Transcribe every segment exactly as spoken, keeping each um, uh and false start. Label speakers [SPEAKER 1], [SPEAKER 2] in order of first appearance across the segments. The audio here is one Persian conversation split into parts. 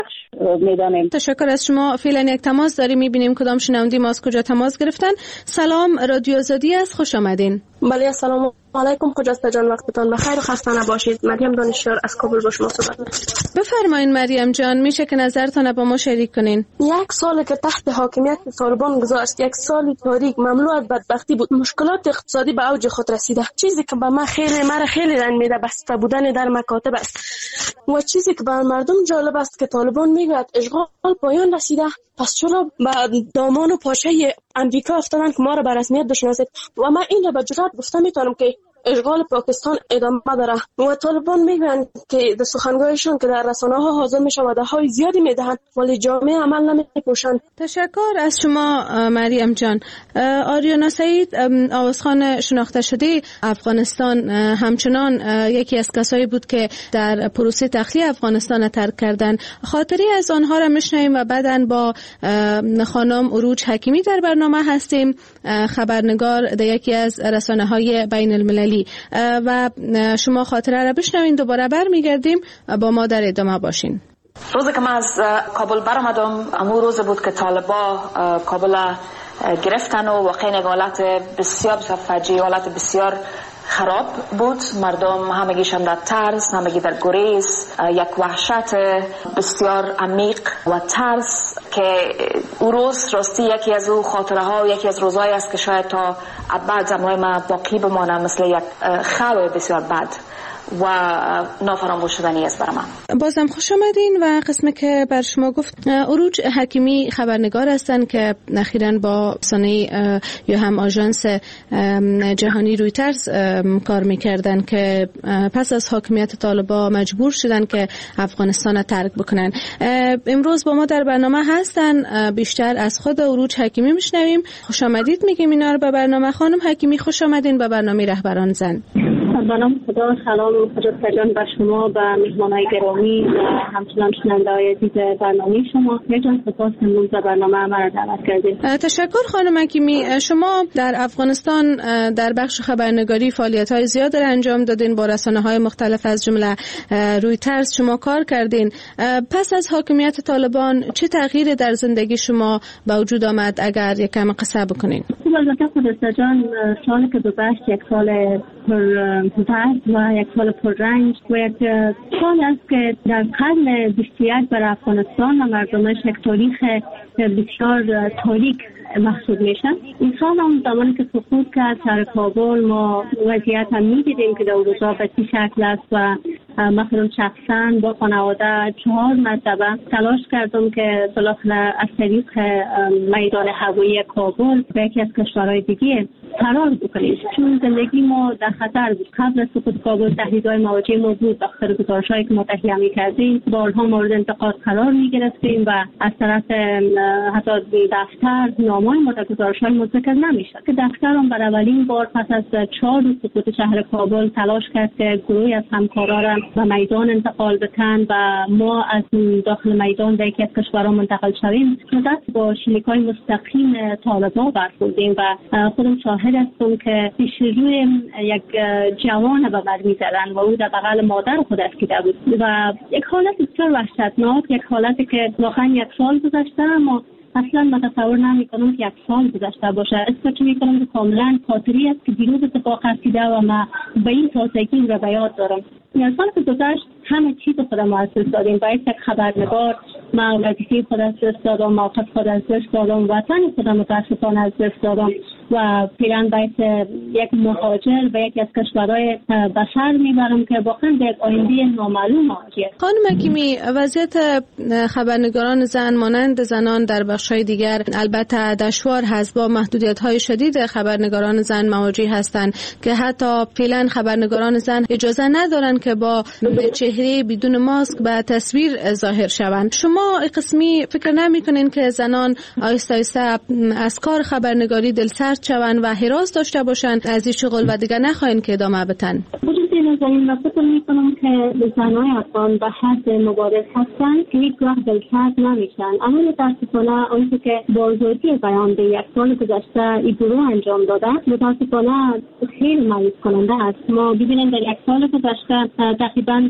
[SPEAKER 1] میدانیم.
[SPEAKER 2] تشکر از شما. فعلا یک تماس داریم، میبینیم کدام شنوندی ما از کجا تماس گرفتن. سلام، رادیو آزادی است، خوش آمدین.
[SPEAKER 3] بله، السلام علیکم خجسته جان، وقتتان بخیر و خسته نباشید. مریم دانشیار از کابل با شما صحبت می‌کنم.
[SPEAKER 2] بفرمایید مریم جان، میشه که نظرتان با ما شریک کنین؟
[SPEAKER 3] یک سال که تحت حاکمیت طالبان گذشت، یک سال تاریک مملو از بدبختی بود. مشکلات اقتصادی به اوج خود رسیده. چیزی که به من خیلی مرا خیلی رنج میده بسته بودن در مکاتب است. و چیزی که بر مردم جالب است که طالبان میگوید اشغال پایان رسیده، پس چرا به دامان و پاشه امریکا افتادن که ما را به رسمیت بشناسید؟ و من این را به جرات گفته میتونم که اشغال پاکستان ادامه داره. و طالبان میگن که در سخنگویشان که در رسانه ها حاضر میشن و دههای زیادی میدهند ولی جامعه عمل نمیپوشند.
[SPEAKER 2] تشکر از شما مریم جان. آریانا سعید، آوازخوان شناخته شده افغانستان، همچنان یکی از کسایی بود که در پروسه تخلیه افغانستان ترک کردن. خاطری از آنها را میشنویم و بعداً با خانم عروج حکیمی در برنامه هستیم، خبرنگار در یکی از رسانه های بین المللی، و شما خاطره را بشنوین. دوباره برمیگردیم، با ما در ادامه باشین.
[SPEAKER 4] روزی که من از کابل برآمدم، امو روز بود که طالبا کابل گرفتن و واقعا یک حالت بسیار بسیار فجیع، حالت بسیار خراب بود. مردم همگیشان در ترس، همگی در گریز، یک وحشت بسیار عمیق و ترس که او روز راستی یکی از او خاطره ها و یکی از روزایی است که شاید تا ابد زمانهای من باقی بمانم، مثل یک خواب بسیار بد و نافراموش شدنی است برای من.
[SPEAKER 2] بازم خوش آمدین. و قسمی که بر شما گفت، عروج حکیمی خبرنگار هستند که اخیراً با رسانه یا هم آژانس جهانی رویترز کار میکردن که پس از حاکمیت طالبا مجبور شدن که افغانستان را ترک بکنن. امروز با ما در برنامه هستن. بیشتر از خود عروج حکیمی میشنویم. خوش آمدید میگیم اینا رو به برنامه. خانم حکیمی خوش آمدین به برنامه رهبران زن.
[SPEAKER 1] با نام خدا، سلام خجسته جان به شما، به مهمانای گرامی و همچنان شنونده‌های عزیز برنامه شما. یک جان سپاس که امروز به برنامه ما را دعوت کردید.
[SPEAKER 2] تشکر خانم حکیمی. شما در افغانستان در بخش خبرنگاری فعالیت‌های زیاد را انجام دادین، با رسانه‌های مختلف از جمله رویترز شما کار کردین. پس از حاکمیت طالبان چه تغییری در زندگی شما به وجود آمد؟ اگر یکم قصه بکنین.
[SPEAKER 1] البته خجسته جان، سالی که گذشت یک سال پر درد و یک سال پر رنج و یک سال است که در قرن بیست و یک برای افغانستان و مردمش یک تاریخ بسیار تاریک محسوب میشن. این سال هم زمانی که سقوط کرد شهر کابل، ما وضعیت هم میدیدیم که در روزها به چه شکل است و مثلا شخصا با خانواده چهار مرتبه تلاش کردم که بالاخره از طریق میدان هوایی کابل به یکی از کشورهای دیگه فرار بکنیم، چون زندگی ما در خطر بود. قبل از سقوط کابل تهدیدهای مواجه ما بود. بخاطر گزارش‌هایی که ما تهیه می‌کردیم بارها مورد انتقاد قرار می‌گرفتیم و از طرف حتی دفتر نامه‌های ما در گزارش‌های ما ذکر نمی‌شد که دفتر هم برای اولین بار پس از چهار روز سقوط شهر کابل تلاش کرد که گروهی از همکاران را به میدان انتقال بدن و ما از داخل میدان به یکی از کشورها منتقل شویم. دست با شلیک‌های مستقیم طالبان برخوردیم و خودم شاهد هستم که پیش روی یک جوان به بر می‌زدن و او در بغل مادر خود اسکیده بود و یک حالت بسیار وحشتناک، یک حالتی که واقعا یک سال گذشته اما اصلا متصور نمی‌کنم که یک سال گذشته باشه. احساس می‌کنم که کاملا خاطری است که دیروز اتفاق افتاده و من به این تازگی را به یاد دارم. این سال که گذشت همه چیز خودم از دست دادیم. باید یک خبرنگار، من وظیفه خود از دست دادم، موقف خود از دست دادم، وطن خودم متاسفانه از دست دادم و فعلا باید یک مهاجر و یک از کشورهای بشر میبرم که واقعا به یک آینده نامعلوم مواجه.
[SPEAKER 2] خانم حکیمی، وضعیت خبرنگاران زن مانند زنان در بخش‌های دیگر البته دشوار هست. با محدودیت‌های شدید خبرنگاران زن مواجه هستند که حتی فعلا خبرنگاران زن اجازه ندارن که با چهره بدون ماسک به تصویر ظاهر شوند. شما قسمی فکر نمی‌کنین که زنان آهسته آهسته از کار خبرنگاری دلسرد شوند و هراس داشته باشند از این شغل و دیگر نخواهند که ادامه بدن؟
[SPEAKER 1] وجود درود نازنین، و فکر میکنم که زنای افغان به حد مبارز هستند که هیچ وقت دلسرد نمیشن. اما متاسفانه آنچه که با آزادی بیان به یک سال گذشته این گروه انجام داده متاسفانه خیلی مایوس کننده است. ما ببینیم در یک سال گذشته تقریبا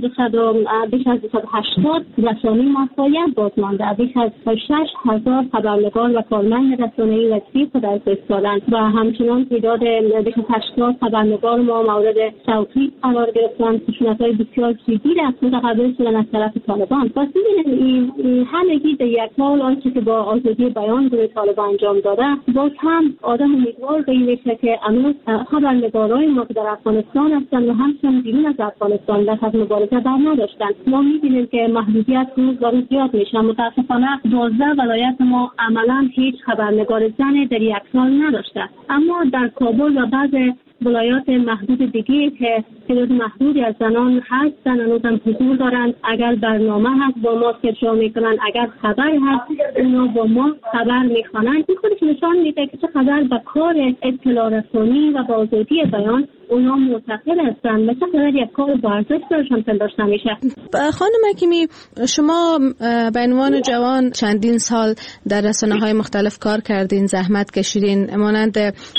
[SPEAKER 1] بیش از دویست و هشتاد رسانه مسائل باز مانده، بیش از شش هزار خبرنگار و کارمند رسانه‌ای وظیفه خود از دست دادند و همچنان تعداد بیش از هشتاد خبرنگار ما مورد توقیف قرار گرفتند. خشونت‌های بسیار شدید متقابل شدن از طرف طالبان. پس ببینید این همگی در یک سال آنچه که با آزادی بیان گروه طالبان انجام داده، باز هم آدم امیدوار به این میشه که امروز خبرنگارای ما که در افغانستان هستند و همچنین بیرون از افغانستان در حق مبارزه بر نداشتند. ما می‌بینیم که محدودیت روز به روز زیاد میشه. متأسفانه دوازده ولایت ما عملاً هیچ خبرنگار زن در یک سال نداشته، اما در کابل و بعض ولایات محدود دیگه که تعداد محدودی از زنان هستن هنوزم حضور دارند. اگر برنامه هست با ما اجرا میکنن، اگر خبر هست اونا با ما خبر میخوانند. این خودش نشان میده که چقدر به کار اطلاع رسانی و با آزادی بیان اونا معتقد هستند و چقدر یک کار با ارزش برشان پنداشته میشه.
[SPEAKER 2] خانم حکیمی، شما به عنوان جوان چندین سال در رسانه‌های مختلف کار کردین، زحمت کشیدین، مانند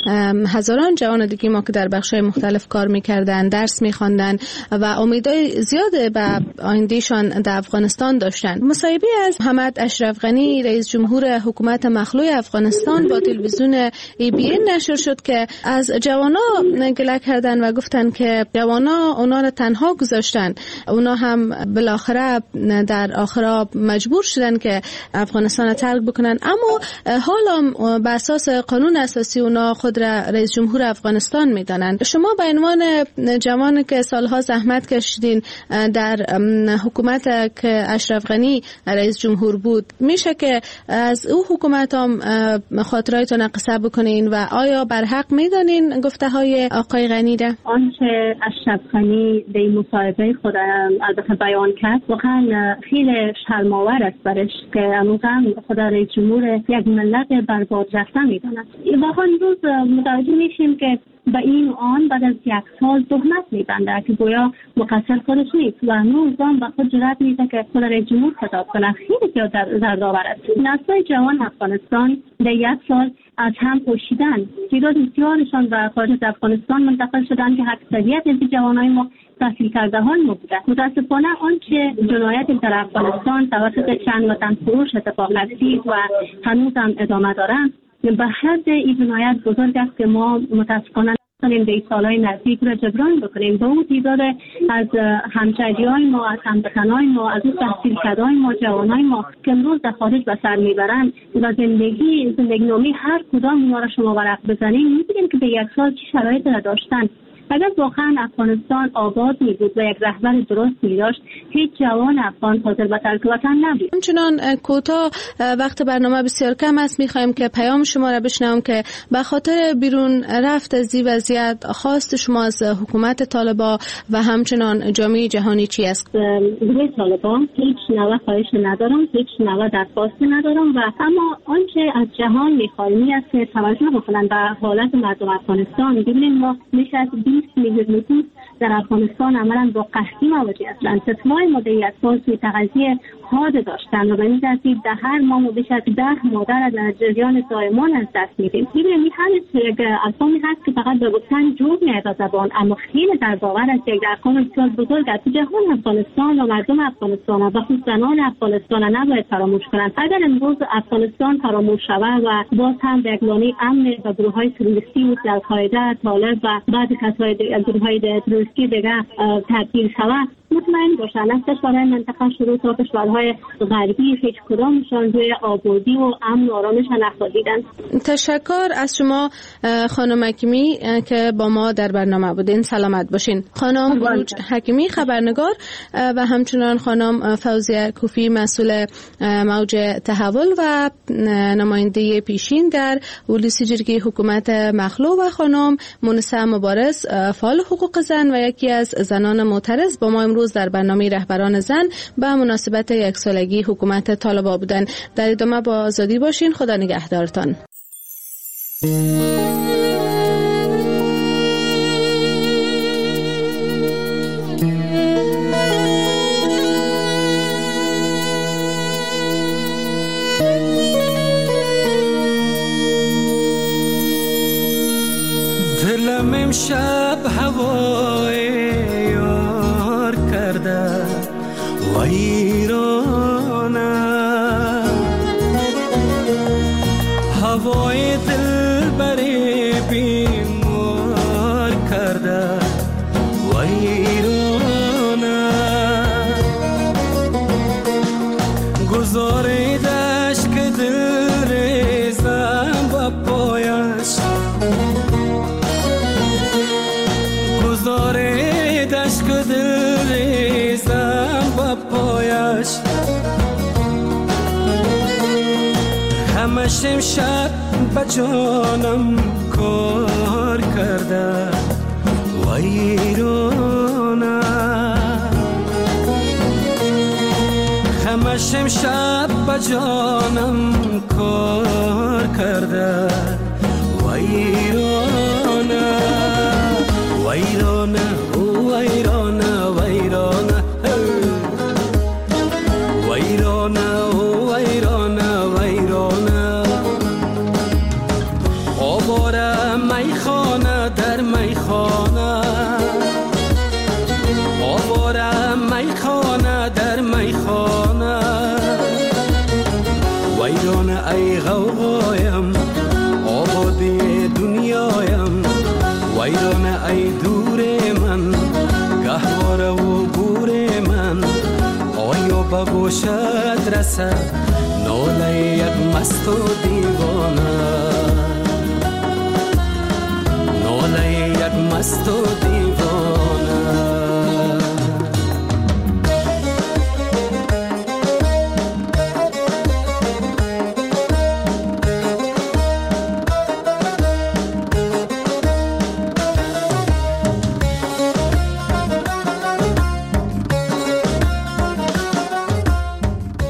[SPEAKER 2] هزاران جوان دیگه ما که در بخش‌های مختلف کار می‌کردن، درس می‌خواندن و امیدهای زیاد به آیندهشان در افغانستان داشتن. مصاحبه از حمد اشرف غنی رئیس جمهور حکومت مخلوع افغانستان با تلویزیون ای بی این نشر شد که از جوانا گله کردن و گفتن که جوانا اونا رو تنها گذاشتن. اونا هم بالاخره در آخر مجبور شدن که افغانستان رو ترک بکنن، اما حالا به اساس قانون اساسی اونا خود را رئیس جمهور افغانستان میدانن. شما به عنوان جوان که سالها زحمت کشیدین در حکومت که اشرف غنی رئیس جمهور بود، میشه که از او حکومت هم خاطراتتون قصه بکنین و آیا برحق میدانین گفته های آقای غنی را؟
[SPEAKER 1] آنچه اشرف غنی در مصاحبه خود البته بیان کرد واقعا خیلی شرم‌آور است برش که هنوزم خود رئیس جمهور یک ملت برباد رفته میداند. واقعا امروز متوجه میشیم که به این آن بعد از یک سال تهمت میبنده که گویا مقصر خودش نیست و هنوز هم به خود جرأت میده که خود رئیس جمهور خطاب کنه. خیلی زیاد دردآور است. نسل‌های جوان افغانستان در یک سال از هم پوشیدن، تعداد بسیارشان به خارج از افغانستان منتقل شدن که اکثریت از جوانای ما تحصیل کرده های ما بوده. متاسفانه آنچه جنایت در افغانستان توسط چند وطن فروش اتفاق افتاد و هنوز هم ادامه دارند به حد این جنایت بزرگ است که ما متاسفانه نتونیم در این سالهای نزدیک را جبران بکنیم. با اون تعداد از همشهری‌های ما، از هموطنان ما، از اون تحصیل کرده‌های ما، جوانای ما که امروز در خارج به سر میبرند و زندگی زندگی نامی هر کدام ما را شما ورق بزنیم می‌بینیم که به یک سال چه شرایطی را داشتن. اگر واقعا افغانستان آباد می بود و یک رهبر درست می داشت، هیچ جوان افغان حاضر به ترک وطن نبود.
[SPEAKER 2] همچنان کوتاه، وقت برنامه بسیار کم است، می‌خوایم که پیام شما را بشنوم که به خاطر بیرون رفت از این وضعیت خواست شما از حکومت طالبان و همچنان جامعه جهانی چی است؟
[SPEAKER 1] گروه طالبان هیچ نوع خواهش ندارم، هیچ نوع درخواست ندارم و اما آنچه از جهان می‌خوایم است که توجه بکنند به حالت مردم افغانستان. ببینید ما میشه از بیست میلیون نفوس در افغانستان عملاً با قحطی مواجه هستند. ستمای ما در یک سال توی تغذیه حاد داشتن و به این ترتیب در هر ماه ما بیش از ده مادر در جریان زایمان از دست میدیم. ببینید این حالت یک ارقامی هست که فقط به گفتن جور میاد از زبان، اما خیلی در باور است یک ارقام بسیار بزرگ است. جهان افغانستان و مردم افغانستان و خصوص زنان افغانستان نباید فراموش کنند. اگر امروز افغانستان فراموش شود و باز هم به یک لانه امن و گروه‌های تروریستی مثل القاعده، طالب و بعض کسای گروه‌های تروریستی دیگر تبدیل شود، مطمئن باشن از کشورهای منطقه شروع تا کشورهای غربی هیچ کدامشان روی آبادی و امن و آرامش نخوادیدن.
[SPEAKER 2] تشکر از شما خانم حکیمی که با ما در برنامه بودین. سلامت باشین. خانم بروج حکیمی خبرنگار و همچنان خانم فوزیه کوفی مسئول موج تحول و نماینده پیشین در ولسی جرگه حکومت مخلوع و خانم مونسه مبارز فعال حقوق زن و یکی از زنان معترض با ما امروز در برنامه رهبران زن به مناسبت یک سالگی حکومت طالبان بودن. در ادامه با آزادی باشین. خدا نگهدارتان.
[SPEAKER 5] امشب هوای یار کرده ویرانم، هوای دل بری بیمار کرده ویرانم، گذاریدش که دل ریزم با پایش، گذاریدش که دل ریزم با پایش، همش امشب به جانم کار کرده ویرانم، همش امشب به جانم کار کرده ویرانه ویرانه ویرانه ویرانه ویرانه ویرانه ویرانه، آواره میخانه در میخانه، آواره میخانه در میخانه، ویرانه ای غوغایم آبادی دنیایم، ویرانه ای دور من گهواره و گور من، آیا به گوشت رسد ناله یک مست و دیوانه، ناله یک مست و دیوانه.